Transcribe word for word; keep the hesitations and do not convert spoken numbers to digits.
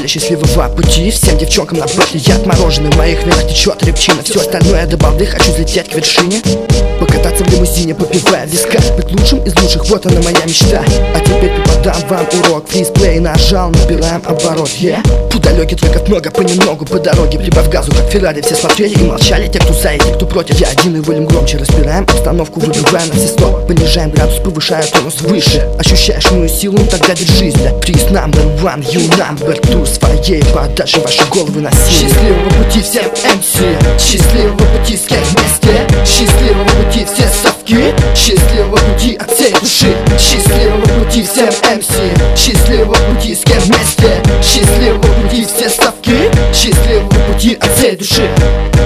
счастливого пути. Всем девчонкам на бэтле я отмороженный, в моих венах течет репчина. Все остальное до балды, хочу взлететь к вершине, покататься в лимузине, попивая виска, быть лучшим из лучших, вот она моя мечта. А теперь преподам вам урок, фризплей нажал, набираем оборот, yeah. Путь далекий, треков много, понемногу по дороге, прибавь газу, как Феррари. Все смотрели и молчали, те, кто за и те, кто против. Я один и вылем громче, разбираем обстановку, выбиваем на все сто, понижаем градус, повышая тонус выше. Ощущаешь мою силу, тогда держись, да. Приз number one, you number two. Своей подачи ваши головы носили. Счастливого пути всем эм си, счастливого пути с кем вместе, счастливого пути все совки, счастливого пути от всей души, счастливого пути всем эм си, счастливого пути с кем вместе, счастливого пути все совки, счастливого пути от всей души.